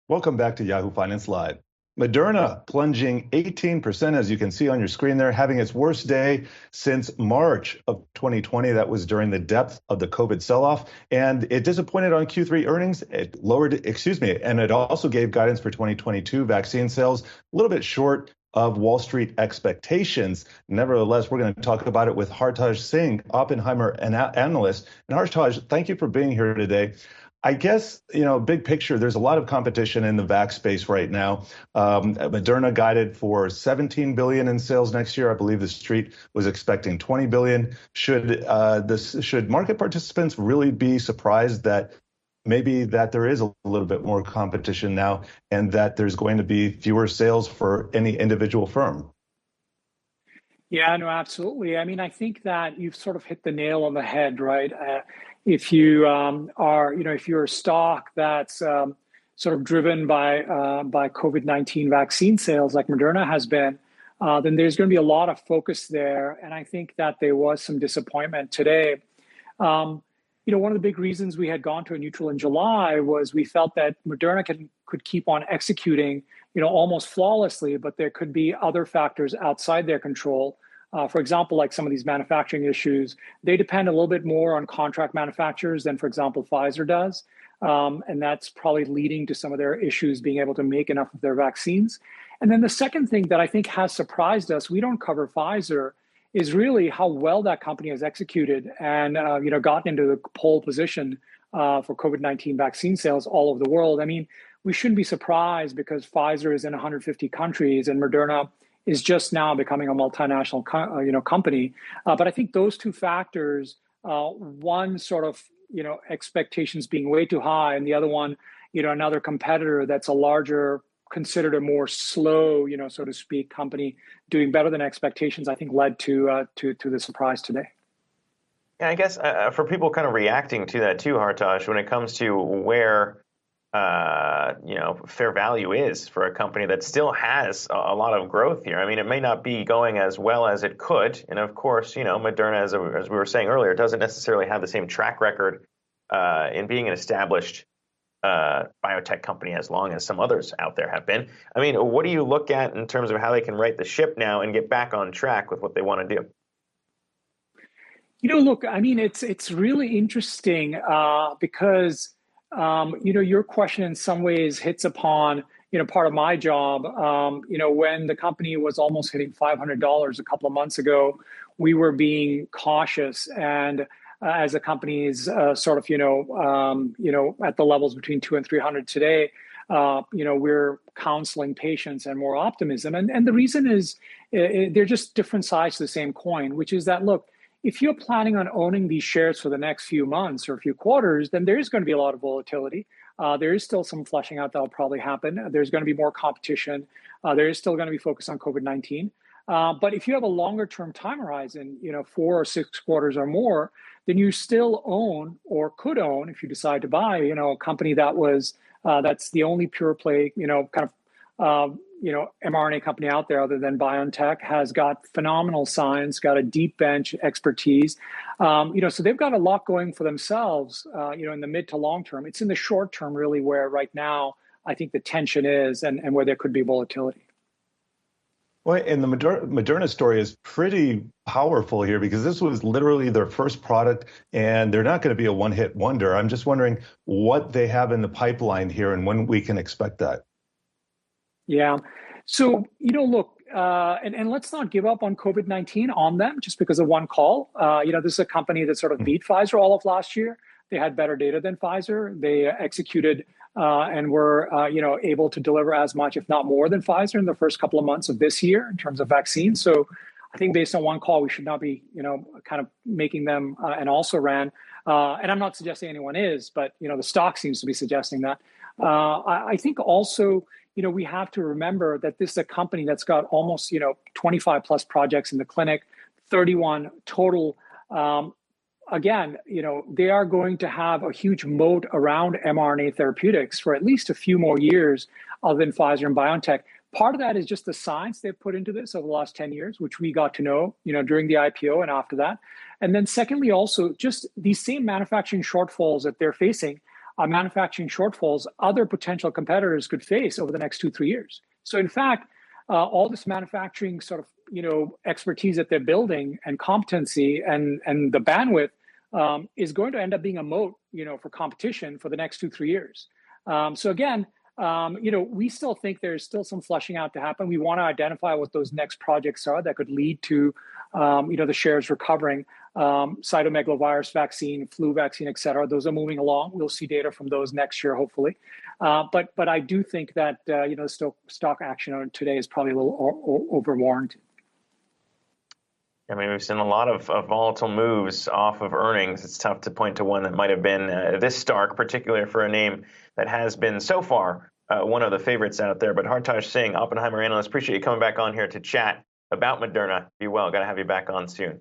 Welcome back to Yahoo Finance Live. Moderna plunging 18%, as you can see on your screen there, having its worst day since March of 2020. That was during the depth of the COVID sell-off. And it disappointed on Q3 earnings. It and it also gave guidance for 2022 vaccine sales, a little bit short of Wall Street expectations. Nevertheless, we're going to talk about it with Hartaj Singh, Oppenheimer analyst. And Hartaj, thank you for being here today. I guess, big picture, there's a lot of competition in the vax space right now. Moderna guided for 17 billion in sales next year. I believe the street was expecting 20 billion. Should market participants really be surprised that maybe that there is a little bit more competition now and that there's going to be fewer sales for any individual firm? Yeah, no, absolutely. I mean, I think that you've sort of hit the nail on the head, right? If you if you're a stock that's sort of driven by COVID-19 vaccine sales, like Moderna has been, then there's going to be a lot of focus there. And I think that there was some disappointment today. One of the big reasons we had gone to a neutral in July was we felt that Moderna could keep on executing, almost flawlessly, but there could be other factors outside their control. For example, like some of these manufacturing issues, they depend a little bit more on contract manufacturers than, for example, Pfizer does. And that's probably leading to some of their issues being able to make enough of their vaccines. And then the second thing that I think has surprised us, we don't cover Pfizer, is really how well that company has executed and gotten into the pole position for COVID-19 vaccine sales all over the world. I mean, we shouldn't be surprised because Pfizer is in 150 countries and Moderna is just now becoming a multinational company. But I think those two factors, one sort of expectations being way too high, and the other one, another competitor that's a larger, considered a more slow, so to speak, company doing better than expectations, I think led to the surprise today. Yeah, I guess for people kind of reacting to that too, Hartaj, when it comes to where fair value is for a company that still has a lot of growth here. I mean, it may not be going as well as it could. And of course, Moderna, as we were saying earlier, doesn't necessarily have the same track record in being an established biotech company as long as some others out there have been. I mean, what do you look at in terms of how they can right the ship now and get back on track with what they want to do? Look, I mean, it's really interesting because your question in some ways hits upon, part of my job. When the company was almost hitting $500 a couple of months ago, we were being cautious. And as the company is at the levels between 200 and 300 today, we're counseling patients and more optimism. And the reason is they're just different sides to the same coin, which is that, look, if you're planning on owning these shares for the next few months or a few quarters, then there is going to be a lot of volatility. There is still some flushing out that will probably happen. There's going to be more competition. There is still going to be focus on COVID-19. But if you have a longer term time horizon, 4 or 6 quarters or more, then you still own or could own, if you decide to buy, a company that's the only pure play, mRNA company out there other than BioNTech, has got phenomenal science, got a deep bench expertise. So they've got a lot going for themselves, in the mid to long term. It's in the short term, really, where right now I think the tension is and where there could be volatility. Well, and the Moderna story is pretty powerful here because this was literally their first product and they're not going to be a one-hit wonder. I'm just wondering what they have in the pipeline here and when we can expect that. Yeah. So, look, and let's not give up on COVID-19 on them just because of one call. This is a company that sort of beat Pfizer all of last year. They had better data than Pfizer. They executed and were, able to deliver as much, if not more than Pfizer in the first couple of months of this year in terms of vaccines. So I think based on one call, we should not be, kind of making them an also ran. And I'm not suggesting anyone is, but, the stock seems to be suggesting that. I think also, we have to remember that this is a company that's got almost, 25 plus projects in the clinic, 31 total. Again, they are going to have a huge moat around mRNA therapeutics for at least a few more years other than Pfizer and BioNTech. Part of that is just the science they've put into this over the last 10 years, which we got to know, during the IPO and after that. And then secondly, also just these same manufacturing shortfalls that they're facing manufacturing shortfalls other potential competitors could face over the next 2-3 years. So in fact, all this manufacturing sort of expertise that they're building and competency and the bandwidth is going to end up being a moat for competition for the next 2-3 years. So again, we still think there's still some flushing out to happen. We want to identify what those next projects are that could lead to, the shares recovering. Cytomegalovirus vaccine, flu vaccine, et cetera. Those are moving along. We'll see data from those next year, hopefully. But I do think that, stock action on today is probably a little overwarranted. I mean, we've seen a lot of volatile moves off of earnings. It's tough to point to one that might have been this stark, particularly for a name that has been so far one of the favorites out there. But Hartaj Singh, Oppenheimer analyst, appreciate you coming back on here to chat about Moderna. Be well. Got to have you back on soon.